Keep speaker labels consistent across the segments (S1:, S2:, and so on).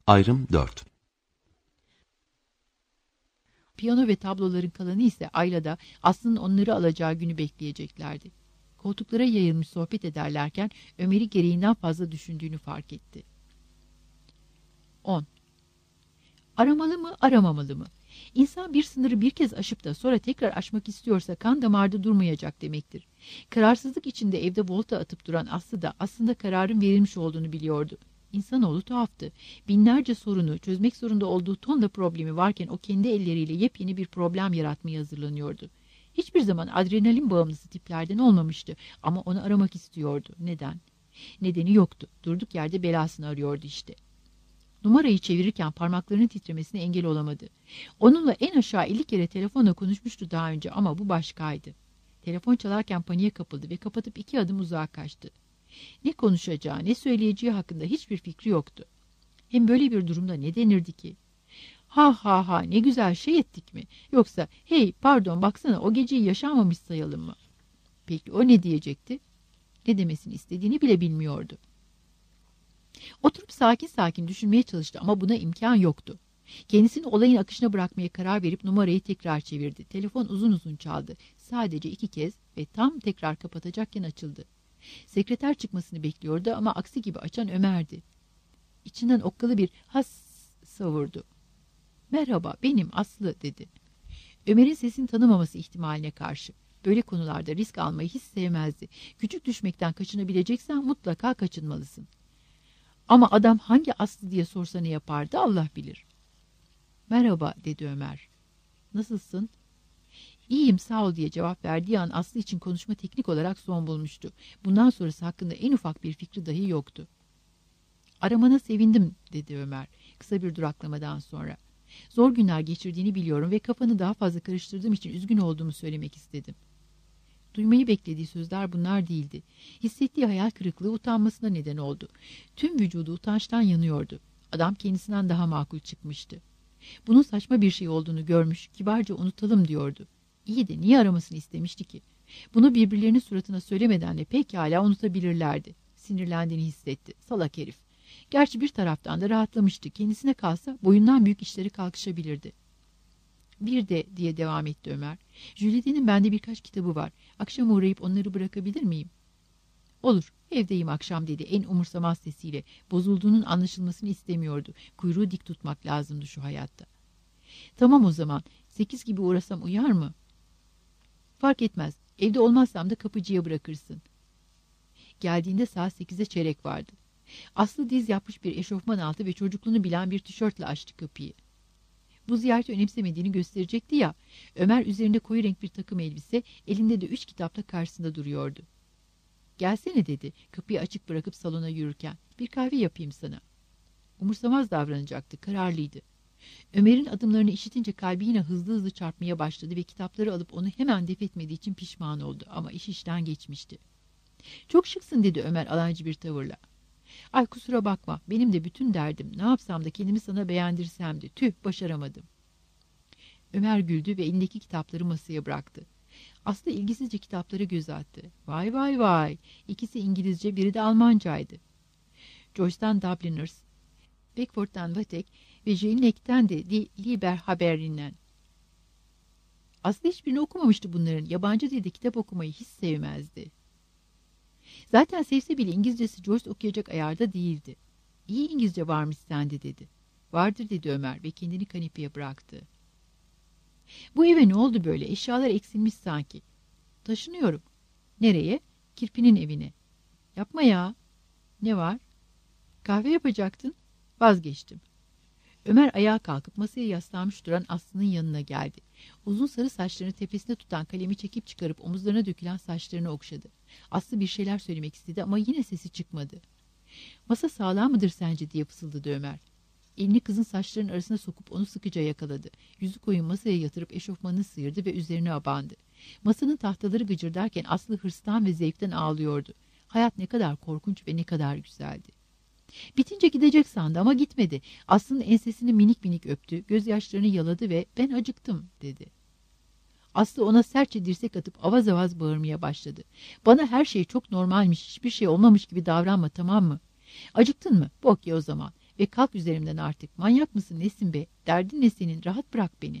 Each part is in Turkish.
S1: Ayrım 4.
S2: Piyano ve tabloların kalanı ise Ayla'da Aslı'nın onları alacağı günü bekleyeceklerdi. Koltuklara yayılmış sohbet ederlerken Ömer'i gereğinden fazla düşündüğünü fark etti. 10. Aramalı mı, aramamalı mı? İnsan bir sınırı bir kez aşıp da sonra tekrar aşmak istiyorsa kan damarda durmayacak demektir. Kararsızlık içinde evde volta atıp duran Aslı da aslında kararın verilmiş olduğunu biliyordu. İnsanoğlu tuhaftı. Binlerce sorunu çözmek zorunda olduğu tonla problemi varken o kendi elleriyle yepyeni bir problem yaratmaya hazırlanıyordu. Hiçbir zaman adrenalin bağımlısı tiplerden olmamıştı ama onu aramak istiyordu. Neden? Nedeni yoktu. Durduk yerde belasını arıyordu işte. Numarayı çevirirken parmaklarının titremesine engel olamadı. Onunla en aşağı 50 kere telefonla konuşmuştu daha önce ama bu başkaydı. Telefon çalarken paniğe kapıldı ve kapatıp 2 adım uzağa kaçtı. Ne konuşacağı, ne söyleyeceği hakkında hiçbir fikri yoktu. Hem böyle bir durumda ne denirdi ki? Ha ha ha, ne güzel şey ettik mi? Yoksa hey pardon baksana o geceyi yaşamamış sayalım mı? Peki o ne diyecekti? Ne demesini istediğini bile bilmiyordu. Oturup sakin sakin düşünmeye çalıştı ama buna imkan yoktu. Kendisini olayın akışına bırakmaya karar verip numarayı tekrar çevirdi. Telefon uzun uzun çaldı. Sadece 2 kez ve tam tekrar kapatacakken açıldı. Sekreter çıkmasını bekliyordu ama aksi gibi açan Ömer'di. İçinden okkalı bir has savurdu. "Merhaba, benim Aslı," dedi. Ömer'in sesini tanımaması ihtimaline karşı. Böyle konularda risk almayı hiç sevmezdi. Küçük düşmekten kaçınabileceksen mutlaka kaçınmalısın. Ama adam hangi Aslı diye sorsa ne yapardı Allah bilir. "Merhaba," dedi Ömer. "Nasılsın?" "İyiyim sağ ol," diye cevap verdiği an Aslı için konuşma teknik olarak son bulmuştu. Bundan sonrası hakkında en ufak bir fikri dahi yoktu. "Aramana sevindim," dedi Ömer kısa bir duraklamadan sonra. "Zor günler geçirdiğini biliyorum ve kafanı daha fazla karıştırdığım için üzgün olduğumu söylemek istedim." Duymayı beklediği sözler bunlar değildi. Hissettiği hayal kırıklığı utanmasına neden oldu. Tüm vücudu utançtan yanıyordu. Adam kendisinden daha makul çıkmıştı. Bunun saçma bir şey olduğunu görmüş, kibarca unutalım diyordu. İyi de niye aramasını istemişti ki? Bunu birbirlerinin suratına söylemeden de pekala unutabilirlerdi. Sinirlendiğini hissetti. Salak herif. Gerçi bir taraftan da rahatlamıştı. Kendisine kalsa boyundan büyük işleri kalkışabilirdi. "Bir de," diye devam etti Ömer. "Jülide'nin bende birkaç kitabı var. Akşam uğrayıp onları bırakabilir miyim?" "Olur, evdeyim akşam," dedi en umursamaz sesiyle. Bozulduğunun anlaşılmasını istemiyordu. Kuyruğu dik tutmak lazımdı şu hayatta. "Tamam o zaman. 8 gibi uğrasam uyar mı?" "Fark etmez. Evde olmazsam da kapıcıya bırakırsın." Geldiğinde saat 8'e çeyrek vardı. Aslı diz yapmış bir eşofman altı ve çocukluğunu bilen bir tişörtle açtı kapıyı. Bu ziyareti önemsemediğini gösterecekti ya. Ömer üzerinde koyu renk bir takım elbise, elinde de 3 kitapla karşısında duruyordu. "Gelsene," dedi kapıyı açık bırakıp salona yürürken. "Bir kahve yapayım sana." Umursamaz davranacaktı, kararlıydı. Ömer'in adımlarını işitince kalbi yine hızlı hızlı çarpmaya başladı ve kitapları alıp onu hemen def etmediği için pişman oldu ama iş işten geçmişti. "Çok şıksın," dedi Ömer alancı bir tavırla. "Ay kusura bakma, benim de bütün derdim ne yapsam da kendimi sana beğendirsemdi. Tüh, başaramadım." Ömer güldü ve elindeki kitapları masaya bıraktı. Aslı ilgisizce kitaplara göz attı. "Vay vay vay, ikisi İngilizce, biri de Almancaydı. Joyce'dan Dubliners, Beckford'dan Vatek ve Jelinek,'ten de Die Liebhaberinnen." Aslı hiçbirini okumamıştı bunların. Yabancı dilde kitap okumayı hiç sevmezdi. Zaten sevse bile İngilizcesi Joyce okuyacak ayarda değildi. "İyi İngilizce varmış sende," dedi. "Vardır," dedi Ömer ve kendini kanepeye bıraktı. "Bu eve ne oldu böyle? Eşyalar eksilmiş sanki." "Taşınıyorum." "Nereye?" "Kirpi'nin evine." "Yapma ya." "Ne var?" "Kahve yapacaktın." "Vazgeçtim." Ömer ayağa kalkıp masaya yaslanmış duran Aslı'nın yanına geldi. Uzun sarı saçlarını tepesine tutan kalemi çekip çıkarıp omuzlarına dökülen saçlarını okşadı. Aslı bir şeyler söylemek istedi ama yine sesi çıkmadı. "Masa sağlam mıdır sence?" diye fısıldadı Ömer. Elini kızın saçlarının arasına sokup onu sıkıca yakaladı. Yüzü koyun masaya yatırıp eşofmanını sıyırdı ve üzerine abandı. Masanın tahtaları gıcırdarken Aslı hırstan ve zevkten ağlıyordu. Hayat ne kadar korkunç ve ne kadar güzeldi. Bitince gidecek sandı ama gitmedi. Aslı'nın ensesini minik minik öptü, gözyaşlarını yaladı ve "Ben acıktım," dedi. Aslı ona sertçe dirsek atıp avaz avaz bağırmaya başladı. "Bana her şey çok normalmiş, hiçbir şey olmamış gibi davranma, tamam mı? Acıktın mı? Bok ye o zaman. Ve kalk üzerimden artık. Manyak mısın nesin be? Derdin ne senin? Rahat bırak beni.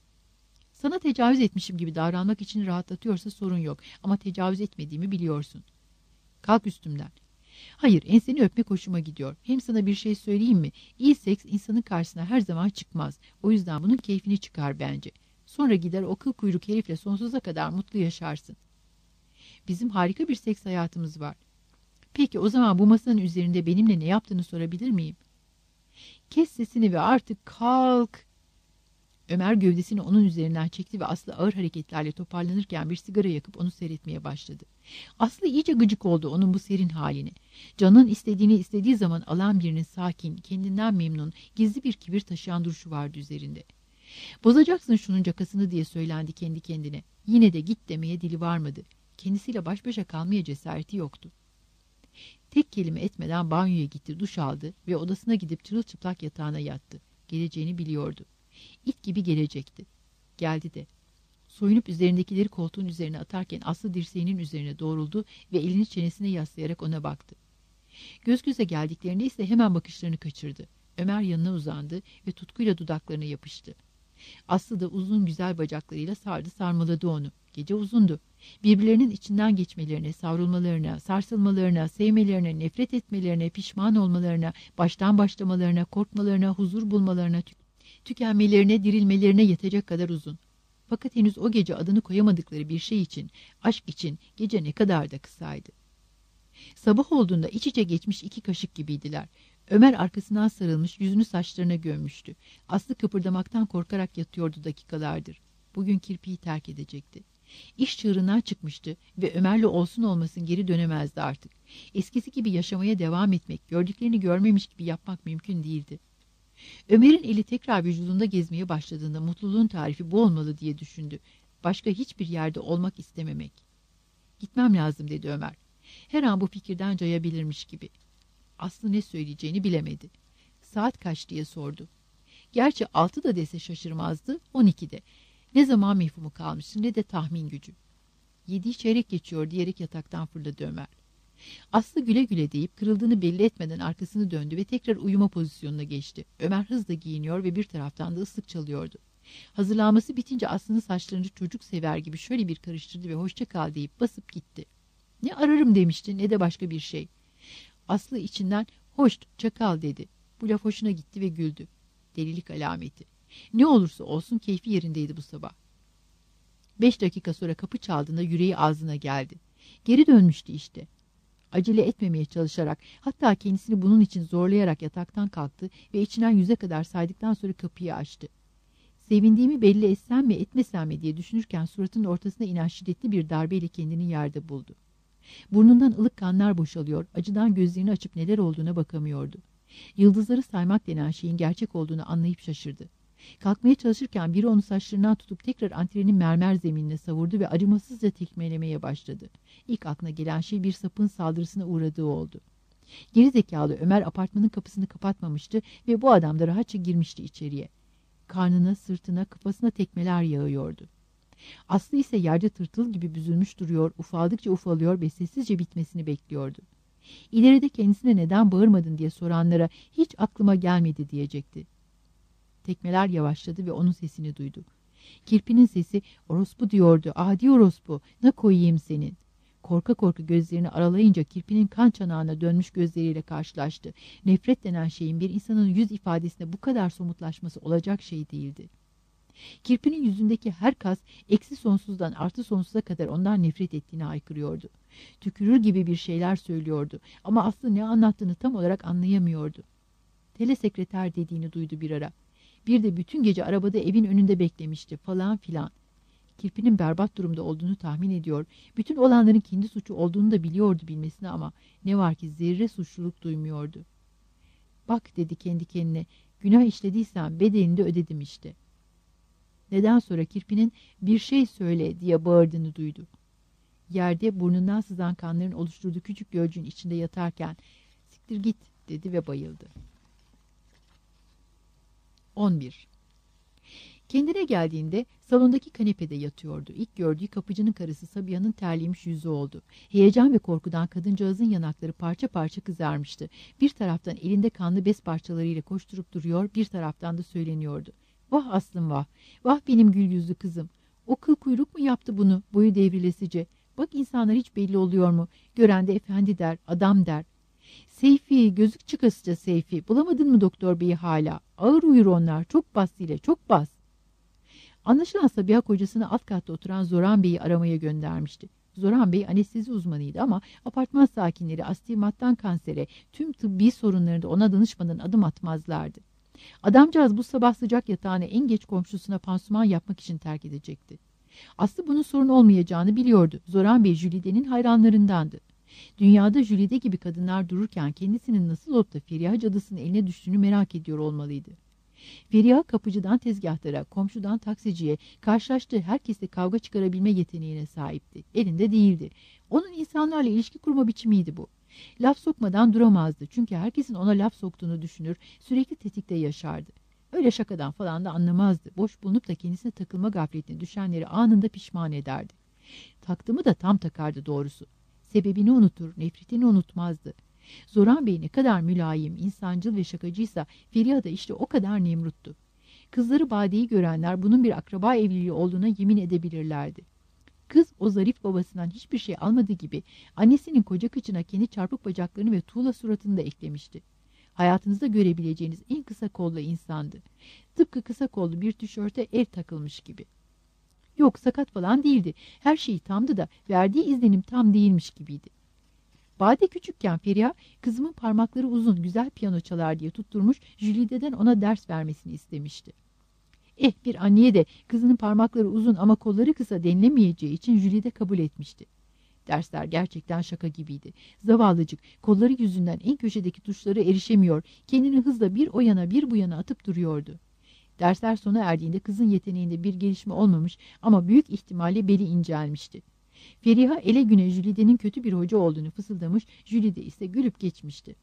S2: Sana tecavüz etmişim gibi davranmak için rahatlatıyorsa sorun yok. Ama tecavüz etmediğimi biliyorsun. Kalk üstümden. Hayır, enseni öpmek hoşuma gidiyor. Hem sana bir şey söyleyeyim mi? İyi seks insanın karşısına her zaman çıkmaz. O yüzden bunun keyfini çıkar bence. Sonra gider o kıl kuyruk herifle sonsuza kadar mutlu yaşarsın. Bizim harika bir seks hayatımız var. Peki o zaman bu masanın üzerinde benimle ne yaptığını sorabilir miyim? Kes sesini ve artık kalk. Ömer gövdesini onun üzerinden çekti ve Aslı ağır hareketlerle toparlanırken bir sigara yakıp onu seyretmeye başladı. Aslı iyice gıcık oldu onun bu serin haline. Canın istediğini istediği zaman alan birinin sakin, kendinden memnun, gizli bir kibir taşıyan duruşu vardı üzerinde. Bozacaksın şunun cakasını diye söylendi kendi kendine. Yine de git demeye dili varmadı. Kendisiyle baş başa kalmaya cesareti yoktu. Tek kelime etmeden banyoya gitti, duş aldı ve odasına gidip çırılçıplak yatağına yattı. Geleceğini biliyordu. İt gibi gelecekti. Geldi de. Soyunup üzerindekileri koltuğun üzerine atarken Aslı dirseğinin üzerine doğruldu ve elini çenesine yaslayarak ona baktı. Göz göze geldiklerinde ise hemen bakışlarını kaçırdı. Ömer yanına uzandı ve tutkuyla dudaklarına yapıştı. Aslı da uzun güzel bacaklarıyla sardı sarmaladı onu. Gece uzundu. Birbirlerinin içinden geçmelerine, savrulmalarına, sarsılmalarına, sevmelerine, nefret etmelerine, pişman olmalarına, baştan başlamalarına, korkmalarına, huzur bulmalarına, tükenmelerine, dirilmelerine yetecek kadar uzun. Fakat henüz o gece adını koyamadıkları bir şey için, aşk için gece ne kadar da kısaydı. Sabah olduğunda iç içe geçmiş iki kaşık gibiydiler. Ömer arkasından sarılmış, yüzünü saçlarına gömmüştü. Aslı kıpırdamaktan korkarak yatıyordu dakikalardır. Bugün kirpiyi terk edecekti. İş çığırından çıkmıştı ve Ömer'le olsun olmasın geri dönemezdi artık. Eskisi gibi yaşamaya devam etmek, gördüklerini görmemiş gibi yapmak mümkün değildi. Ömer'in eli tekrar vücudunda gezmeye başladığında mutluluğun tarifi bu olmalı diye düşündü. Başka hiçbir yerde olmak istememek. Gitmem lazım dedi Ömer. Her an bu fikirden cayabilirmiş gibi. Aslı ne söyleyeceğini bilemedi. Saat kaç diye sordu. Gerçi 6 da dese şaşırmazdı, 12'de. Ne zaman mefhumu kalmıştı ne de tahmin gücü. 7'yi çeyrek geçiyor diyerek yataktan fırladı Ömer. Aslı güle güle deyip kırıldığını belli etmeden arkasını döndü ve tekrar uyuma pozisyonuna geçti. Ömer hızla giyiniyor ve bir taraftan da ıslık çalıyordu. Hazırlanması bitince Aslı'nın saçlarını çocuk sever gibi şöyle bir karıştırdı ve hoşça kal deyip basıp gitti. Ne ararım demişti ne de başka bir şey. Aslı içinden hoş çakal dedi. Bu laf hoşuna gitti ve güldü. Delilik alameti. Ne olursa olsun keyfi yerindeydi bu sabah. 5 dakika sonra kapı çaldığında yüreği ağzına geldi. Geri dönmüştü işte. Acele etmemeye çalışarak, hatta kendisini bunun için zorlayarak yataktan kalktı ve içinden 100'e kadar saydıktan sonra kapıyı açtı. Sevindiğimi belli etsem mi etmesem mi diye düşünürken suratının ortasına inen şiddetli bir darbeyle kendini yerde buldu. Burnundan ılık kanlar boşalıyor, acıdan gözlerini açıp neler olduğuna bakamıyordu. Yıldızları saymak denen şeyin gerçek olduğunu anlayıp şaşırdı. Kalkmaya çalışırken biri onu saçlarından tutup tekrar antrenin mermer zeminine savurdu ve acımasızca tekmelemeye başladı. İlk aklına gelen şey bir sapın saldırısına uğradığı oldu. Gerizekalı Ömer apartmanın kapısını kapatmamıştı ve bu adam da rahatça girmişti içeriye. Karnına, sırtına, kafasına tekmeler yağıyordu. Aslı ise yerde tırtıl gibi büzülmüş duruyor, ufaldıkça ufalıyor ve sessizce bitmesini bekliyordu. İleride kendisine neden bağırmadın diye soranlara hiç aklıma gelmedi diyecekti. Tekmeler yavaşladı ve onun sesini duydu. Kirpinin sesi orospu diyordu. Adi orospu, ne koyayım senin? Korka korka gözlerini aralayınca kirpinin kan çanağına dönmüş gözleriyle karşılaştı. Nefret denen şeyin bir insanın yüz ifadesine bu kadar somutlaşması olacak şey değildi. Kirpinin yüzündeki her kas eksi sonsuzdan artı sonsuza kadar ondan nefret ettiğini haykırıyordu. Tükürür gibi bir şeyler söylüyordu ama Aslı ne anlattığını tam olarak anlayamıyordu. Telesekreter dediğini duydu bir ara. Bir de bütün gece arabada evin önünde beklemişti falan filan. Kirpinin berbat durumda olduğunu tahmin ediyor. Bütün olanların kendi suçu olduğunu da biliyordu bilmesine ama ne var ki zerre suçluluk duymuyordu. Bak dedi kendi kendine, günah işlediysem bedelini de ödedim işte. Neden sonra kirpinin bir şey söyle diye bağırdığını duydu. Yerde burnundan sızan kanların oluşturduğu küçük gölcüğün içinde yatarken siktir git dedi ve bayıldı. 11. Kendine geldiğinde salondaki kanepede yatıyordu. İlk gördüğü kapıcının karısı Sabiha'nın terlemiş yüzü oldu. Heyecan ve korkudan kadıncağızın yanakları parça parça kızarmıştı. Bir taraftan elinde kanlı bez parçalarıyla koşturup duruyor, bir taraftan da söyleniyordu. Vah Aslım vah, vah benim gül yüzlü kızım. O kıl kuyruk mu yaptı bunu, boyu devrilesice? Bak insanlar hiç belli oluyor mu? Gören de efendi der, adam der. Seyfi, gözük çıkasıca Seyfi. Bulamadın mı doktor beyi hala? Ağır uyur onlar, çok bas ile, çok bas. Anlaşılan Sabiha kocasını alt katta oturan Zoran Bey'i aramaya göndermişti. Zoran Bey anestezi uzmanıydı ama apartman sakinleri astigmattan kansere, tüm tıbbi sorunlarında ona danışmadan adım atmazlardı. Adamcağız bu sabah sıcak yatağını en geç komşusuna pansuman yapmak için terk edecekti. Aslı bunun sorun olmayacağını biliyordu. Zoran Bey Jülide'nin hayranlarındandı. Dünyada Jülide gibi kadınlar dururken kendisinin nasıl olup da Feriha cadısının eline düştüğünü merak ediyor olmalıydı. Feriha kapıcıdan tezgahtara, komşudan taksiciye, karşılaştığı herkesle kavga çıkarabilme yeteneğine sahipti. Elinde değildi. Onun insanlarla ilişki kurma biçimiydi bu. Laf sokmadan duramazdı çünkü herkesin ona laf soktuğunu düşünür, sürekli tetikte yaşardı. Öyle şakadan falan da anlamazdı. Boş bulunup da kendisine takılma gafletine düşenleri anında pişman ederdi. Taktığımı da tam takardı doğrusu. Sebebini unutur, nefretini unutmazdı. Zoran Bey ne kadar mülayim, insancıl ve şakacıysa Feriha da işte o kadar Nemrut'tu. Kızları Bade'yi görenler bunun bir akraba evliliği olduğuna yemin edebilirlerdi. Kız o zarif babasından hiçbir şey almadığı gibi annesinin koca kıçına kendi çarpık bacaklarını ve tuğla suratını da eklemişti. Hayatınızda görebileceğiniz en kısa kollu insandı. Tıpkı kısa kollu bir tişörte el takılmış gibi. Yok sakat falan değildi. Her şeyi tamdı da verdiği izlenim tam değilmiş gibiydi. Bade küçükken Feriha kızımın parmakları uzun güzel piyano çalar diye tutturmuş Jülide'den ona ders vermesini istemişti. Bir anneye de kızının parmakları uzun ama kolları kısa denilemeyeceği için Jülide kabul etmişti. Dersler gerçekten şaka gibiydi. Zavallıcık kolları yüzünden en köşedeki tuşlara erişemiyor, kendini hızla bir o yana bir bu yana atıp duruyordu. Dersler sona erdiğinde kızın yeteneğinde bir gelişme olmamış ama büyük ihtimalle beli incelmişti. Feriha ele güne Jülide'nin kötü bir hoca olduğunu fısıldamış, Jülide ise gülüp geçmişti.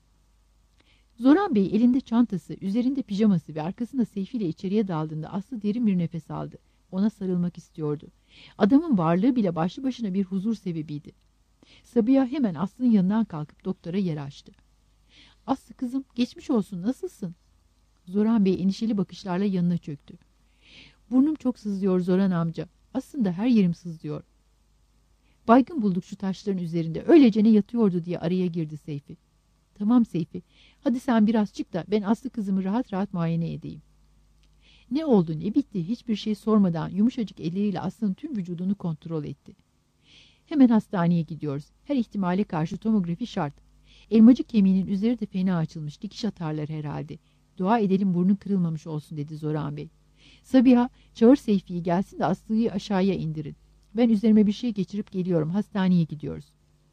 S2: Zoran Bey elinde çantası, üzerinde pijaması ve arkasında Seyfi ile içeriye daldığında Aslı derin bir nefes aldı. Ona sarılmak istiyordu. Adamın varlığı bile başlı başına bir huzur sebebiydi. Sabiha hemen Aslı'nın yanından kalkıp doktora yer açtı. Aslı kızım, geçmiş olsun, nasılsın? Zoran Bey endişeli bakışlarla yanına çöktü. Burnum çok sızlıyor Zoran amca. Aslında her yerim sızlıyor. Baygın bulduk şu taşların üzerinde. Öylecene yatıyordu diye araya girdi Seyfi. Tamam Seyfi. Hadi sen biraz çık da ben Aslı kızımı rahat rahat muayene edeyim. Ne oldu ne bitti hiçbir şey sormadan yumuşacık elleriyle Aslı'nın tüm vücudunu kontrol etti. Hemen hastaneye gidiyoruz. Her ihtimale karşı tomografi şart. Elmacık kemiğinin üzeri de fena açılmış. Dikiş atarlar herhalde. Dua edelim burnun kırılmamış olsun dedi Zoran Bey. Sabiha çağır Seyfi'yi gelsin de Aslı'yı aşağıya indirin. Ben üzerime bir şey geçirip geliyorum. Hastaneye gidiyoruz.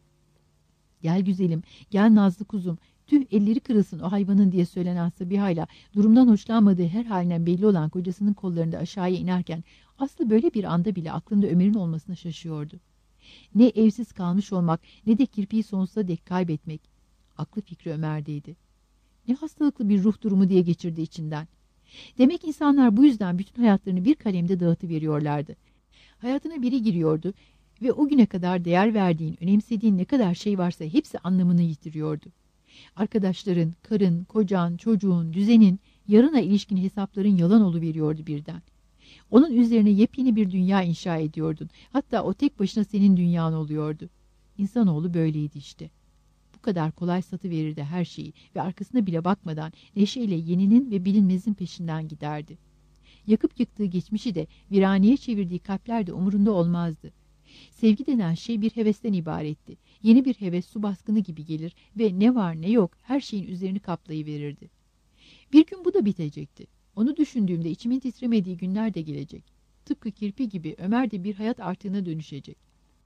S2: Gel güzelim, gel nazlı kuzum. Tüh elleri kırılsın o hayvanın diye söylenen Sabiha'yla durumdan hoşlanmadığı her halinden belli olan kocasının kollarında aşağıya inerken Aslı böyle bir anda bile aklında Ömer'in olmasına şaşıyordu. Ne evsiz kalmış olmak ne de kirpiği sonsuza dek kaybetmek. Aklı fikri Ömer'deydi. Ne hastalıklı bir ruh durumu diye geçirdi içinden. Demek insanlar bu yüzden bütün hayatlarını bir kalemde dağıtıveriyorlardı. Hayatına biri giriyordu ve o güne kadar değer verdiğin, önemsediğin ne kadar şey varsa hepsi anlamını yitiriyordu. Arkadaşların, karın, kocan, çocuğun, düzenin, yarına ilişkin hesapların yalan oluveriyordu birden. Onun üzerine yepyeni bir dünya inşa ediyordun. Hatta o tek başına senin dünyan oluyordu. İnsanoğlu böyleydi işte. Bu kadar kolay satıverirdi her şeyi ve arkasına bile bakmadan neşeyle yeninin ve bilinmezin peşinden giderdi. Yakıp yıktığı geçmişi de viraneye çevirdiği kalpler de umurunda olmazdı. Sevgi denen şey bir hevesten ibaretti. Yeni bir heves su baskını gibi gelir ve ne var ne yok her şeyin üzerini kaplayıverirdi. Bir gün bu da bitecekti. Onu düşündüğümde içimin titremediği günler de gelecek. Tıpkı kirpi gibi Ömer de bir hayat artığına dönüşecek.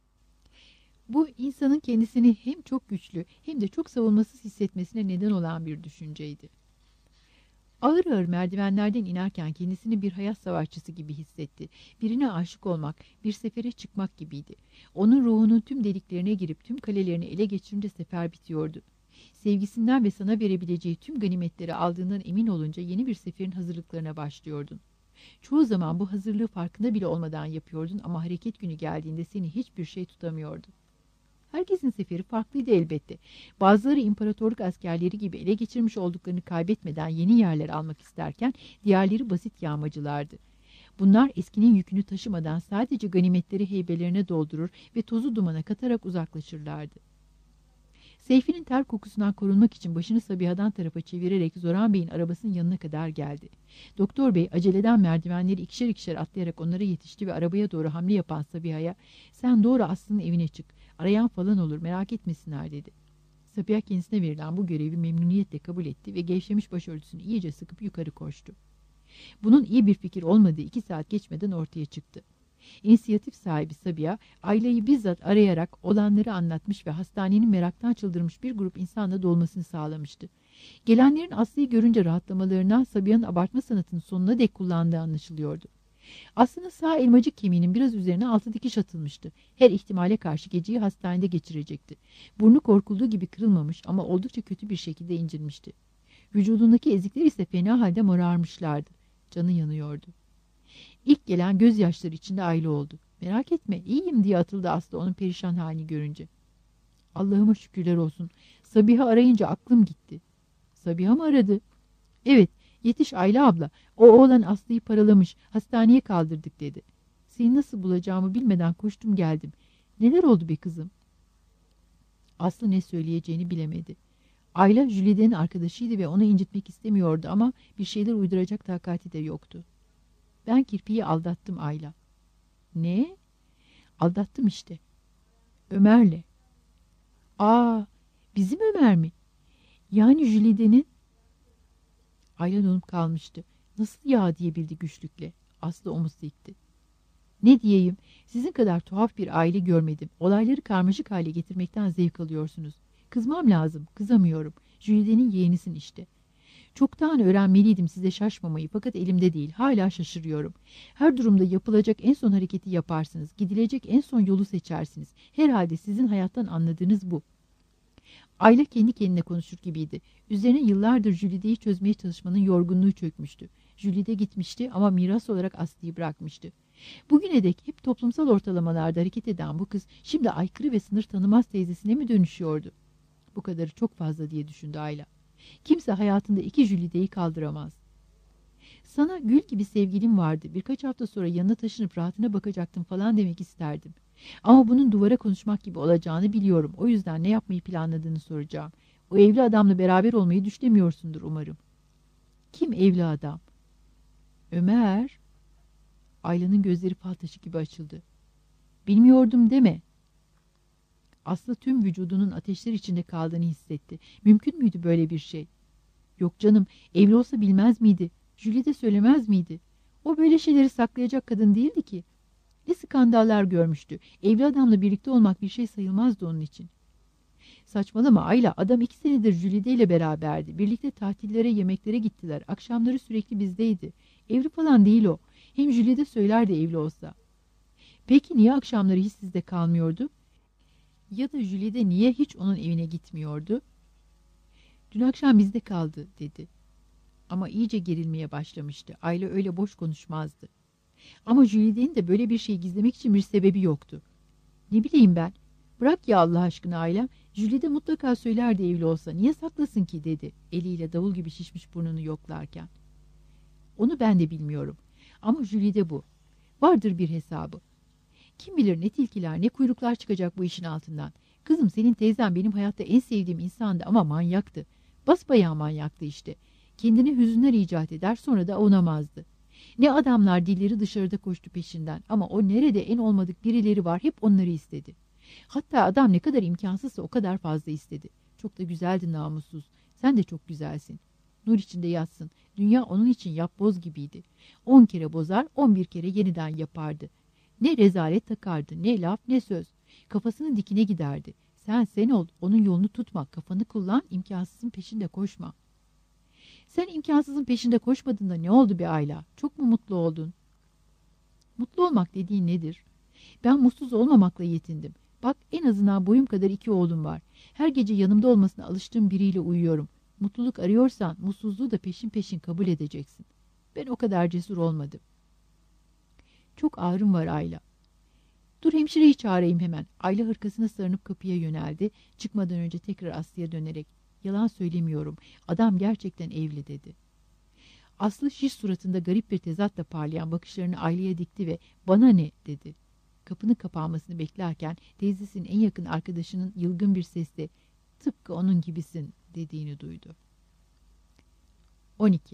S2: Bu insanın kendisini hem çok güçlü hem de çok savunmasız hissetmesine neden olan bir düşünceydi. Ağır ağır merdivenlerden inerken kendisini bir hayat savaşçısı gibi hissetti. Birine aşık olmak, bir sefere çıkmak gibiydi. Onun ruhunun tüm deliklerine girip tüm kalelerini ele geçirince sefer bitiyordu. Sevgisinden ve sana verebileceği tüm ganimetleri aldığından emin olunca yeni bir seferin hazırlıklarına başlıyordun. Çoğu zaman bu hazırlığı farkında bile olmadan yapıyordun ama hareket günü geldiğinde seni hiçbir şey tutamıyordu. Herkesin seferi farklıydı elbette. Bazıları imparatorluk askerleri gibi ele geçirmiş olduklarını kaybetmeden yeni yerler almak isterken diğerleri basit yağmacılardı. Bunlar eskinin yükünü taşımadan sadece ganimetleri heybelerine doldurur ve tozu dumana katarak uzaklaşırlardı. Seyfi'nin ter kokusundan korunmak için başını Sabiha'dan tarafa çevirerek Zoran Bey'in arabasının yanına kadar geldi. Doktor Bey aceleden merdivenleri ikişer ikişer atlayarak onlara yetişti ve arabaya doğru hamle yapan Sabiha'ya "Sen doğru Aslı'nın evine çık. Arayan falan olur, merak etmesinler," dedi. Sabiha kendisine verilen bu görevi memnuniyetle kabul etti ve gevşemiş başörtüsünü iyice sıkıp yukarı koştu. Bunun iyi bir fikir olmadığı 2 saat geçmeden ortaya çıktı. İnisiyatif sahibi Sabiha, Ayla'yı bizzat arayarak olanları anlatmış ve hastanenin meraktan çıldırmış bir grup insanla dolmasını sağlamıştı. Gelenlerin Aslı'yı görünce rahatlamalarına Sabiha'nın abartma sanatını sonuna dek kullandığı anlaşılıyordu. Aslı'nın sağ elmacık kemiğinin biraz üzerine 6 dikiş atılmıştı. Her ihtimale karşı geceyi hastanede geçirecekti. Burnu korkulduğu gibi kırılmamış ama oldukça kötü bir şekilde incinmişti. Vücudundaki ezikler ise fena halde morarmışlardı. Canı yanıyordu. İlk gelen gözyaşları içinde Ayla oldu. "Merak etme, iyiyim," diye atıldı Aslı onun perişan halini görünce. "Allah'ıma şükürler olsun. Sabiha arayınca aklım gitti." "Sabiha mı aradı?" "Evet, yetiş Ayla abla. O oğlan Aslı'yı paralamış. Hastaneye kaldırdık," dedi. "Seni nasıl bulacağımı bilmeden koştum geldim. Neler oldu be kızım?" Aslı ne söyleyeceğini bilemedi. Ayla Jülide'nin arkadaşıydı ve onu incitmek istemiyordu ama bir şeyler uyduracak takati de yoktu. "Ben Kirpi'yi aldattım Ayla." "Ne?" "Aldattım işte. Ömer'le." "Aa, bizim Ömer mi? Yani Jülide'nin?" Ayla donup kalmıştı. "Nasıl ya?" diyebildi güçlükle. Aslı omuz silkti. "Ne diyeyim? Sizin kadar tuhaf bir aile görmedim. Olayları karmaşık hale getirmekten zevk alıyorsunuz. Kızmam lazım. Kızamıyorum. Jülide'nin yeğenisin işte. Çoktan öğrenmeliydim size şaşmamayı fakat elimde değil. Hala şaşırıyorum. Her durumda yapılacak en son hareketi yaparsınız. Gidilecek en son yolu seçersiniz. Herhalde sizin hayattan anladığınız bu." Ayla kendi kendine konuşur gibiydi. Üzerine yıllardır Jülide'yi çözmeye çalışmanın yorgunluğu çökmüştü. Jülide gitmişti ama miras olarak Aslı'yı bırakmıştı. Bugüne dek hep toplumsal ortalamalarda hareket eden bu kız şimdi aykırı ve sınır tanımaz teyzesine mi dönüşüyordu? Bu kadarı çok fazla diye düşündü Ayla. Kimse hayatında 2 Jülide'yi kaldıramaz. "Sana gül gibi sevgilim vardı. Birkaç hafta sonra yanına taşınıp rahatına bakacaktım falan demek isterdim. Ama bunun duvara konuşmak gibi olacağını biliyorum. O yüzden ne yapmayı planladığını soracağım. O evli adamla beraber olmayı düşünemiyorsundur umarım." "Kim evli adam?" "Ömer." Ayla'nın gözleri fal taşı gibi açıldı. "Bilmiyordum deme." Aslı tüm vücudunun ateşler içinde kaldığını hissetti. Mümkün müydü böyle bir şey? "Yok canım, evli olsa bilmez miydi? Julie de söylemez miydi? O böyle şeyleri saklayacak kadın değildi ki. Ne skandallar görmüştü. Evli adamla birlikte olmak bir şey sayılmazdı onun için." "Saçmalama Ayla, adam 2 senedir Jülide ile beraberdi. Birlikte tatillere, yemeklere gittiler. Akşamları sürekli bizdeydi. Evli falan değil o. Hem Jülide söylerdi evli olsa." "Peki niye akşamları hiç sizde kalmıyordu? Ya da Jülide niye hiç onun evine gitmiyordu?" "Dün akşam bizde kaldı," dedi. Ama iyice gerilmeye başlamıştı. Ayla öyle boş konuşmazdı. Ama Jülide'nin de böyle bir şeyi gizlemek için bir sebebi yoktu. "Ne bileyim ben. Bırak ya Allah aşkına Ayla. Jülide mutlaka söylerdi evli olsa. Niye saklasın ki?" dedi. Eliyle davul gibi şişmiş burnunu yoklarken. "Onu ben de bilmiyorum. Ama Jülide bu. Vardır bir hesabı. Kim bilir ne tilkiler ne kuyruklar çıkacak bu işin altından. Kızım senin teyzen benim hayatta en sevdiğim insandı ama manyaktı. Basbayağı manyaktı işte. Kendine hüzünler icat eder sonra da avunamazdı. Ne adamlar dilleri dışarıda koştu peşinden ama o nerede en olmadık birileri var hep onları istedi. Hatta adam ne kadar imkansızsa o kadar fazla istedi. Çok da güzeldi namussuz. Sen de çok güzelsin. Nur içinde yatsın. Dünya onun için yapboz gibiydi. 10 kere bozar 11 kere yeniden yapardı. Ne rezalet takardı, ne laf ne söz. Kafasının dikine giderdi. Sen ol, onun yolunu tutma, kafanı kullan, imkansızın peşinde koşma." "Sen imkansızın peşinde koşmadığında ne oldu be Ayla? Çok mu mutlu oldun?" "Mutlu olmak dediğin nedir? Ben mutsuz olmamakla yetindim. Bak en azından boyum kadar 2 oğlum var. Her gece yanımda olmasına alıştığım biriyle uyuyorum. Mutluluk arıyorsan mutsuzluğu da peşin peşin kabul edeceksin." Ben o kadar cesur olmadım. Çok ağrım var Ayla. Dur hemşireyi çağırayım hemen. Ayla hırkasına sarınıp kapıya yöneldi. Çıkmadan önce tekrar Aslı'ya dönerek, yalan söylemiyorum, adam gerçekten evli dedi. Aslı şiş suratında garip bir tezatla parlayan bakışlarını Ayla'ya dikti ve bana ne dedi. Kapının kapanmasını beklerken teyzesinin en yakın arkadaşının yılgın bir sesle tıpkı onun gibisin dediğini duydu. 12.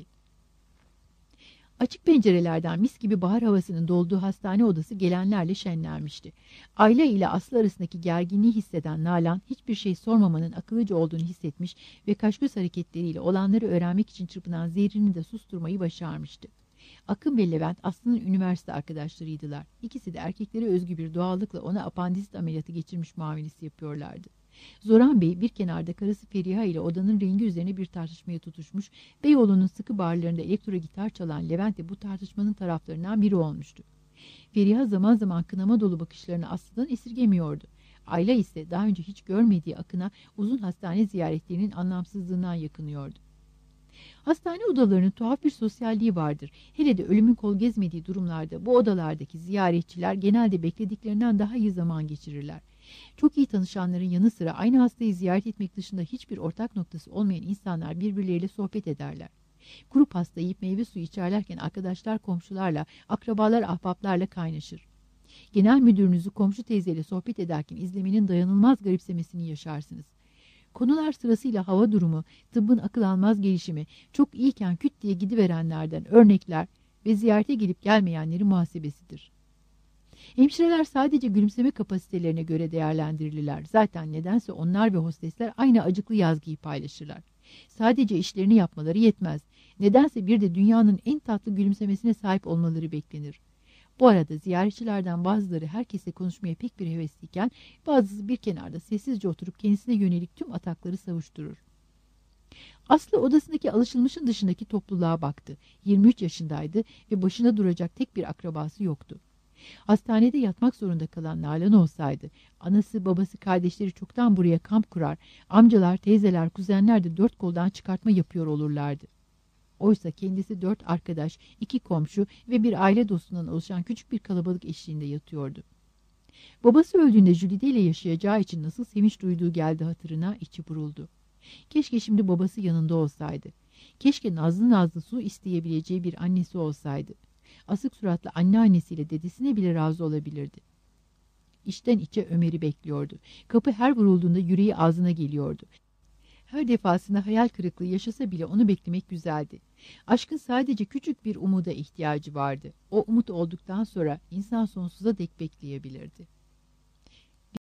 S2: Açık pencerelerden mis gibi bahar havasının dolduğu hastane odası gelenlerle şenlenmişti. Ayla ile Aslı arasındaki gerginliği hisseden Nalan hiçbir şey sormamanın akıllıca olduğunu hissetmiş ve kaşgöz hareketleriyle olanları öğrenmek için çırpınan Zerrin'i de susturmayı başarmıştı. Akın ve Levent Aslı'nın üniversite arkadaşlarıydılar. İkisi de erkeklere özgü bir doğallıkla ona apandisit ameliyatı geçirmiş muamelesi yapıyorlardı. Zoran Bey bir kenarda karısı Feriha ile odanın rengi üzerine bir tartışmaya tutuşmuş, Beyoğlu'nun sıkı barlarında elektro gitar çalan Levent de bu tartışmanın taraflarından biri olmuştu. Feriha zaman zaman kınama dolu bakışlarını Aslı'dan esirgemiyordu. Ayla ise daha önce hiç görmediği Akın'a uzun hastane ziyaretlerinin anlamsızlığından yakınıyordu. Hastane odalarının tuhaf bir sosyalliği vardır. Hele de ölümün kol gezmediği durumlarda bu odalardaki ziyaretçiler genelde beklediklerinden daha iyi zaman geçirirler. Çok iyi tanışanların yanı sıra aynı hastayı ziyaret etmek dışında hiçbir ortak noktası olmayan insanlar birbirleriyle sohbet ederler. Kuru pasta yiyip meyve suyu içerlerken arkadaşlar komşularla, akrabalar ahbaplarla kaynaşır. Genel müdürünüzü komşu teyzeyle sohbet ederken izlemenin dayanılmaz garipsemesini yaşarsınız. Konular sırasıyla hava durumu, tıbbın akıl almaz gelişimi, çok iyiyken küt diye gidiverenlerden örnekler ve ziyarete gelip gelmeyenlerin muhasebesidir. Hemşireler sadece gülümseme kapasitelerine göre değerlendirilirler. Zaten nedense onlar ve hostesler aynı acıklı yazgıyı paylaşırlar. Sadece işlerini yapmaları yetmez. Nedense bir de dünyanın en tatlı gülümsemesine sahip olmaları beklenir. Bu arada ziyaretçilerden bazıları herkesle konuşmaya pek bir hevesliyken bazısı bir kenarda sessizce oturup kendisine yönelik tüm atakları savuşturur. Aslı odasındaki alışılmışın dışındaki topluluğa baktı. 23 yaşındaydı ve başına duracak tek bir akrabası yoktu. Hastanede yatmak zorunda kalan Nalan olsaydı, anası, babası, kardeşleri çoktan buraya kamp kurar, amcalar, teyzeler, kuzenler de dört koldan çıkartma yapıyor olurlardı. Oysa kendisi 4 arkadaş, 2 komşu ve bir aile dostundan oluşan küçük bir kalabalık eşliğinde yatıyordu. Babası öldüğünde Jülide ile yaşayacağı için nasıl sevinç duyduğu geldi hatırına, içi buruldu. Keşke şimdi babası yanında olsaydı. Keşke nazlı nazlı su isteyebileceği bir annesi olsaydı. Asık suratlı anneannesiyle dedesine bile razı olabilirdi. İçten içe Ömer'i bekliyordu. Kapı her vurulduğunda yüreği ağzına geliyordu. Her defasında hayal kırıklığı yaşasa bile onu beklemek güzeldi. Aşkın sadece küçük bir umuda ihtiyacı vardı. O umut olduktan sonra insan sonsuza dek bekleyebilirdi.